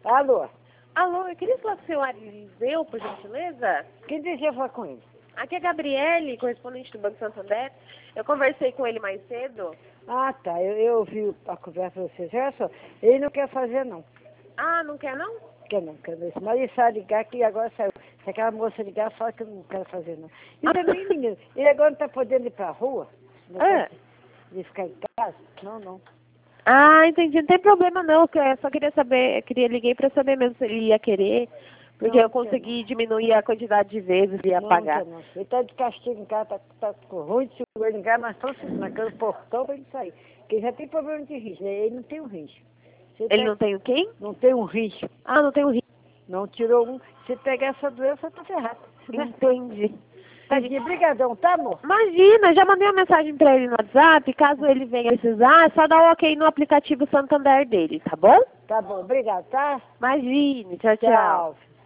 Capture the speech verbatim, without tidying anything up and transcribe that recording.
Alô? Alô, eu queria falar com o seu Ariseu, por gentileza. Quem deseja falar com ele? Aqui é a Gabriele, correspondente do Banco Santander. Eu conversei com ele mais cedo. Ah, tá. Eu, eu ouvi a conversa de vocês. Olha só, ele não quer fazer, não. Ah, não quer não? Quer não, quer não. Mas ele sabe ligar que agora saiu. Se aquela moça ligar, fala que eu não quero fazer, não. E também, menino, ele agora não tá podendo ir pra rua? Não É. pode ele ficar em casa? Não, não. Ah, entendi. Não tem problema não. que Eu só queria saber, eu queria liguei pra saber mesmo se ele ia querer. Porque Não, eu consegui diminuir a quantidade de vezes que ia não, pagar. não, não. Ele tá de castigo em casa, tá, tá com ruim de seguro em casa, mas estão naquele portão pra ele sair. Porque ele já tem problema de risco, né? Ele não tem um risco. Você Ele pega- não tem o quem? não tem um risco. Ah, não tem o risco. Não tirou um. Se pegar essa doença, tá ferrado. Entendi. Tadinho, brigadão, tá, amor? Imagina, já mandei uma mensagem pra ele no WhatsApp. Caso ele venha precisar, é só dar um ok no aplicativo Santander dele, tá bom? Tá bom, obrigado, tá? Imagine. Tchau, tchau. Tchau.